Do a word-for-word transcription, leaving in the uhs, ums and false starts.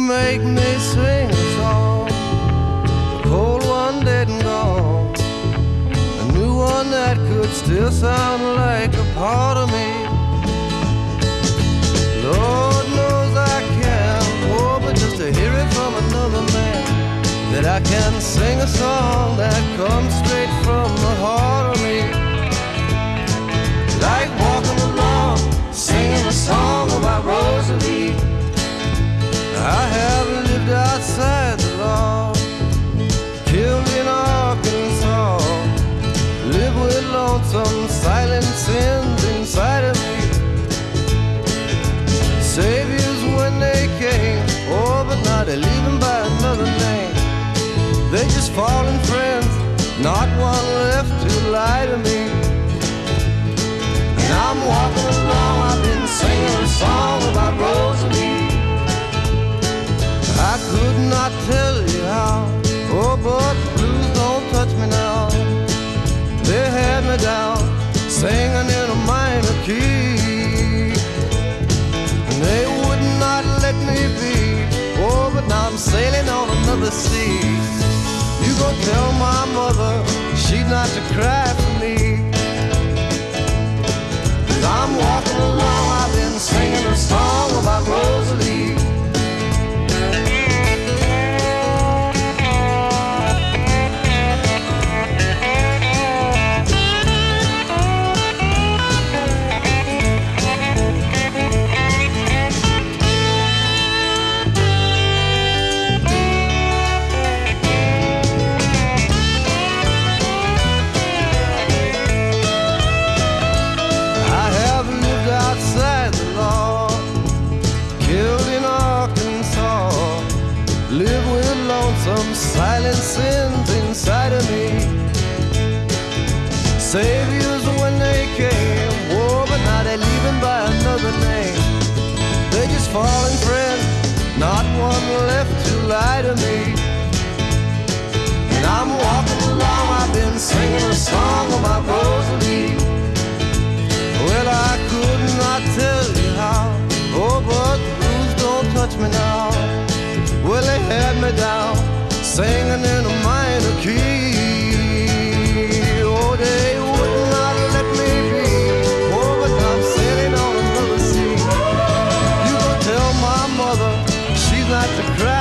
make me sing a song, a cold one dead and gone, a new one that could still sound like a part of me. Lord knows I can, oh, but just to hear it from another man, that I can sing a song that comes straight from the heart of me. Like walking along, singing a song about Rosalie. I have lived outside the law, killed in Arkansas, lived with lonesome silent sins inside of me. Saviors when they came, oh, but now they're leaving by another name. They just fallen friends, not one left to lie to me. And I'm walking along, I've been singing a song about Rosalie. I could not tell you how, oh, but the blues don't touch me now. They had me down, singing in a minor key, and they would not let me be, oh, but now I'm sailing on another sea. You go tell my mother she's not to cry for me. Cause I'm walking along, I've been singing a song about Rosalie. Live with lonesome silent sins inside of me. Saviors when they came, oh, but now they're leaving by another name. They just fallen friends, not one left to lie to me. And I'm walking along, I've been singing a song about Rosalie. Well, I could not tell you how, oh, but the blues don't touch me now. Well, they had me down, singing in a minor key. Oh, they would not let me be, oh, but I'm sailing on another sea. You go tell my mother she's not to cry